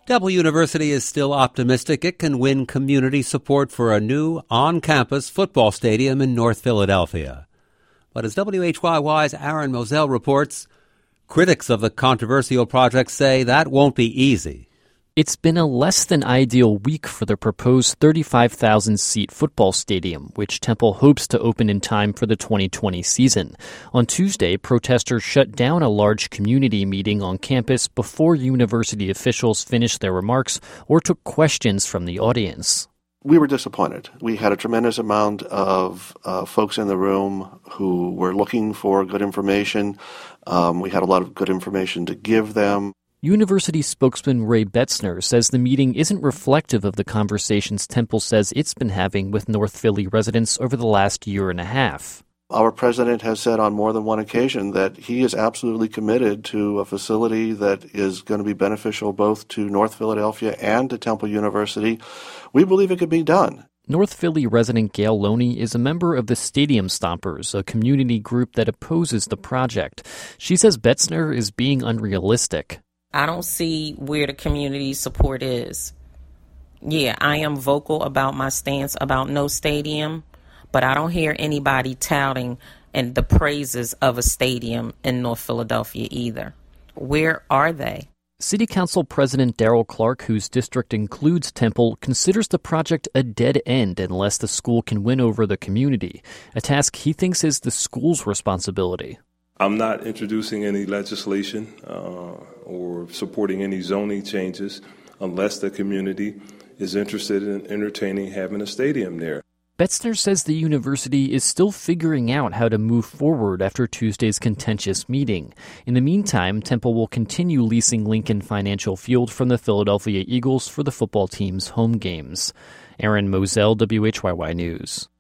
Temple University is still optimistic it can win community support for a new on-campus football stadium in North Philadelphia. But as WHYY's Aaron Moselle reports, critics of the controversial project say that won't be easy. It's been a less than ideal week for the proposed 35,000-seat football stadium, which Temple hopes to open in time for the 2020 season. On Tuesday, protesters shut down a large community meeting on campus before university officials finished their remarks or took questions from the audience. We were disappointed. We had a tremendous amount of folks in the room who were looking for good information. We had a lot of good information to give them. University spokesman Ray Betzner says the meeting isn't reflective of the conversations Temple says it's been having with North Philly residents over the last year and a half. Our president has said on more than one occasion that he is absolutely committed to a facility that is going to be beneficial both to North Philadelphia and to Temple University. We believe it could be done. North Philly resident Gail Loney is a member of the Stadium Stompers, a community group that opposes the project. She says Betzner is being unrealistic. I don't see where the community support is. Yeah, I am vocal about my stance about no stadium, but I don't hear anybody touting and the praises of a stadium in North Philadelphia either. Where are they? City Council President Darrell Clark, whose district includes Temple, considers the project a dead end unless the school can win over the community, a task he thinks is the school's responsibility. I'm not introducing any legislation or supporting any zoning changes unless the community is interested in entertaining having a stadium there. Betzner says the university is still figuring out how to move forward after Tuesday's contentious meeting. In the meantime, Temple will continue leasing Lincoln Financial Field from the Philadelphia Eagles for the football team's home games. Aaron Moselle, WHYY News.